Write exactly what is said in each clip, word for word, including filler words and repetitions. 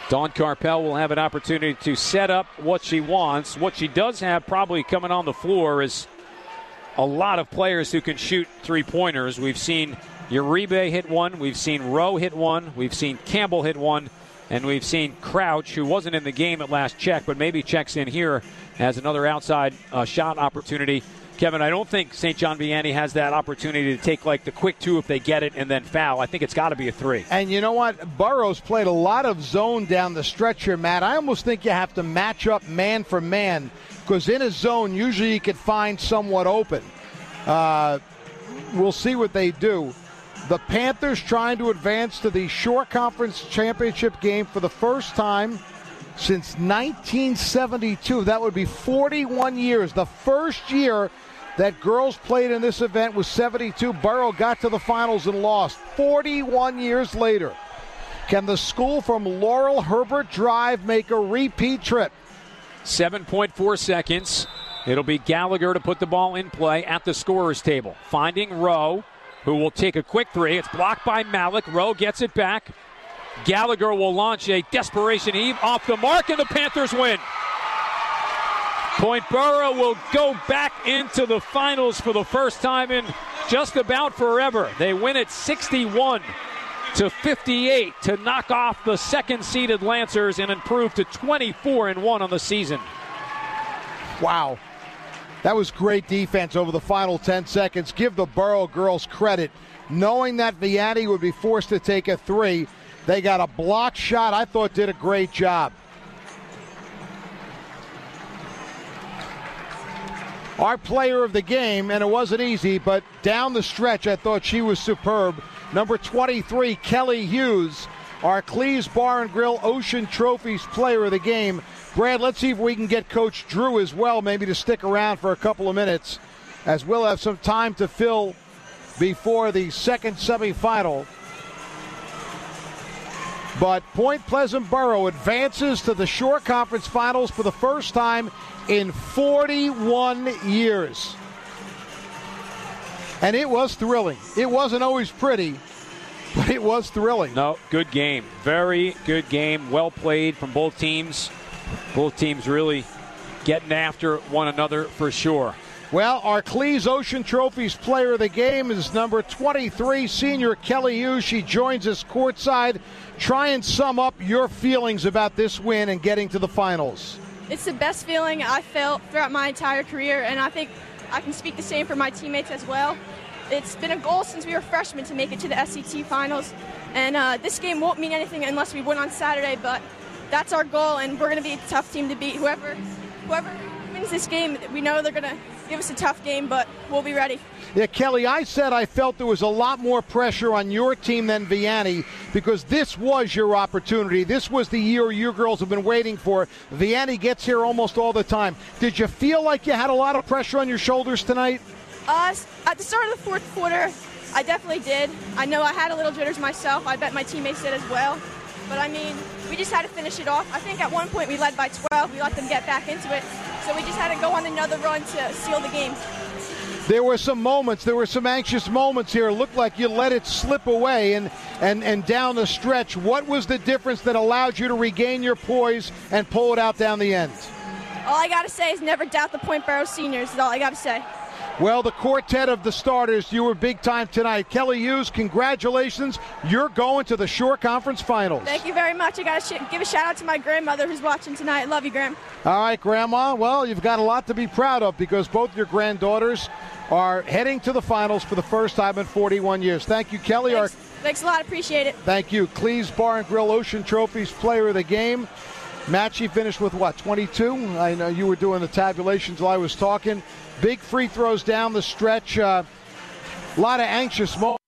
Dawn Carpel will have an opportunity to set up what she wants. What she does have probably coming on the floor is a lot of players who can shoot three-pointers. We've seen Uribe hit one. We've seen Rowe hit one. We've seen Campbell hit one. And we've seen Crouch, who wasn't in the game at last check, but maybe checks in here, has another outside uh, shot opportunity. Kevin, I don't think Saint John Vianney has that opportunity to take like the quick two if they get it and then foul. I think it's got to be a three. And you know what? Burroughs played a lot of zone down the stretch here, Matt. I almost think you have to match up man for man because in a zone, usually you could find somewhat open. Uh, we'll see what they do. The Panthers trying to advance to the Shore Conference Championship game for the first time since nineteen seventy-two. That would be forty-one years. The first year that girls played in this event was seventy-two. Borough got to the finals and lost forty-one years later. Can the school from Laurel Herbert Drive make a repeat trip? seven point four seconds. It'll be Gallagher to put the ball in play at the scorer's table. Finding Rowe, who will take a quick three. It's blocked by Malik. Rowe gets it back. Gallagher will launch a desperation heave off the mark, and the Panthers win. Point Borough will go back into the finals for the first time in just about forever. They win at sixty-one to fifty-eight to knock off the second-seeded Lancers and improve to twenty-four and one on the season. Wow. That was great defense over the final ten seconds. Give the Borough girls credit. Knowing that Vianney would be forced to take a three, they got a block shot I thought did a great job. Our player of the game, and it wasn't easy, but down the stretch I thought she was superb. Number twenty-three, Kelly Hughes, our Cleves Bar and Grill Ocean Trophies player of the game. Brad, let's see if we can get Coach Drew as well, maybe to stick around for a couple of minutes, as we'll have some time to fill before the second semifinal. But Point Pleasant Borough advances to the Shore Conference Finals for the first time in forty-one years. And it was thrilling. It wasn't always pretty, but it was thrilling. No, good game. Very good game. Well played from both teams. Both teams really getting after one another for sure. Well, our Cleves Ocean Trophies player of the game is number twenty-three, senior Kelly Hughes. She joins us courtside. Try and sum up your feelings about this win and getting to the finals. It's the best feeling I felt throughout my entire career, and I think I can speak the same for my teammates as well. It's been a goal since we were freshmen to make it to the S E T finals, and uh, this game won't mean anything unless we win on Saturday, but that's our goal, and we're going to be a tough team to beat. Whoever whoever wins this game, we know they're going to give us a tough game, but we'll be ready. Yeah, Kelly, I said I felt there was a lot more pressure on your team than Vianney because this was your opportunity. This was the year you girls have been waiting for. Vianney gets here almost all the time. Did you feel like you had a lot of pressure on your shoulders tonight? Uh, at the start of the fourth quarter, I definitely did. I know I had a little jitters myself. I bet my teammates did as well. But, I mean, we just had to finish it off. I think at one point we led by twelve. We let them get back into it. So we just had to go on another run to seal the game. There were some moments, there were some anxious moments here. It looked like you let it slip away and, and, and down the stretch. What was the difference that allowed you to regain your poise and pull it out down the end? All I got to say is never doubt the Point Borough seniors is all I got to say. Well, the quartet of the starters, you were big time tonight. Kelly Hughes, congratulations. You're going to the Shore Conference Finals. Thank you very much. I got to sh- give a shout-out to my grandmother who's watching tonight. Love you, Graham. All right, Grandma. Well, you've got a lot to be proud of because both your granddaughters are heading to the finals for the first time in forty-one years. Thank you, Kelly. Thanks, Our, Thanks a lot. Appreciate it. Thank you. Cleves Bar and Grill Ocean Trophies player of the game. Matchy finished with, what, twenty-two? I know you were doing the tabulations while I was talking. Big free throws down the stretch. A uh, lot of anxious moments.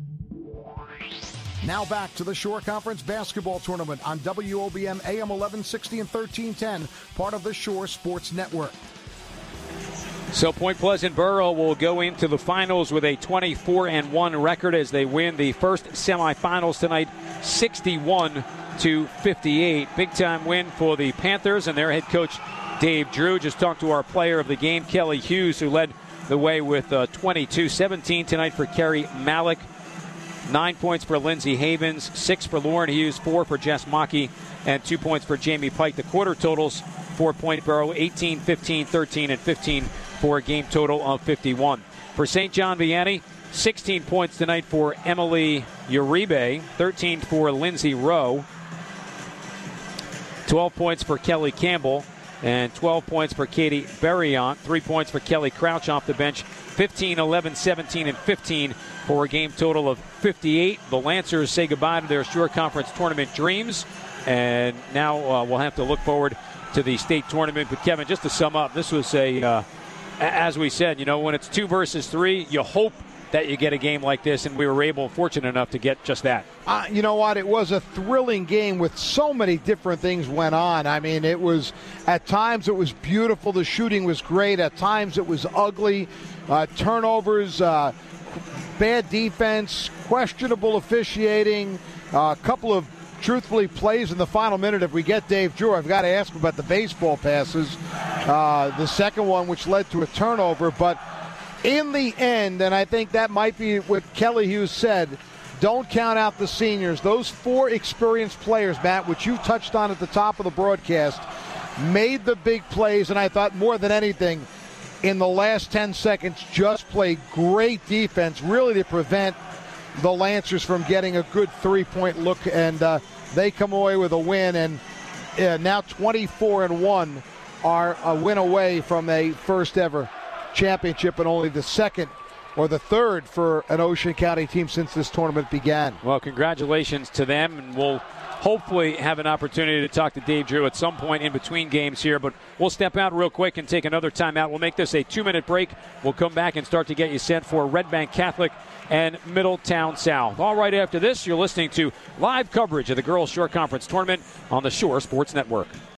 Now back to the Shore Conference Basketball Tournament on W O B M A M eleven sixty and thirteen ten, part of the Shore Sports Network. So Point Pleasant Borough will go into the finals with a twenty-four and one record as they win the first semifinals tonight, sixty-one to fifty-eight. Big-time win for the Panthers and their head coach, Dave Drew. Just talked to our player of the game, Kelly Hughes, who led the way with uh, twenty-two. seventeen tonight for Kerry Malik. Nine points for Lindsay Havens, six for Lauren Hughes, four for Jess Mackey, and two points for Jamie Pike. The quarter totals for Point Barrow, eighteen, fifteen, thirteen, and fifteen for a game total of fifty-one. For Saint John Vianney, sixteen points tonight for Emily Uribe, thirteen for Lindsay Rowe, twelve points for Kelly Campbell, and twelve points for Katie Berriant, three points for Kelly Crouch off the bench, fifteen, eleven, seventeen, and fifteen for a game total of fifty-eight. The Lancers say goodbye to their Shore Conference tournament dreams, and now uh, we'll have to look forward to the state tournament. But Kevin, just to sum up, this was a, uh, as we said, you know, when it's two versus three, you hope that you get a game like this, and we were able, fortunate enough, to get just that. Uh, you know what? It was a thrilling game with so many different things went on. I mean, it was, at times it was beautiful. The shooting was great. At times it was ugly. Uh, turnovers, uh, bad defense, questionable officiating, uh, a couple of, truthfully, plays in the final minute. If we get Dave Drew, I've got to ask him about the baseball passes. Uh, the second one, which led to a turnover, but in the end, and I think that might be what Kelly Hughes said, don't count out the seniors. Those four experienced players, Matt, which you touched on at the top of the broadcast, made the big plays, and I thought more than anything, in the last ten seconds, just played great defense, really to prevent the Lancers from getting a good three-point look, and uh, they come away with a win, and uh, now twenty-four and one are a win away from a first-ever championship, and only the second or the third for an Ocean County team since this tournament began. Well, congratulations to them, and we'll hopefully have an opportunity to talk to Dave Drew at some point in between games here, but we'll step out real quick and take another timeout. We'll make this a two-minute break. We'll come back and start to get you set for Red Bank Catholic and Middletown South. All right, after this, you're listening to live coverage of the Girls Shore Conference Tournament on the Shore Sports Network.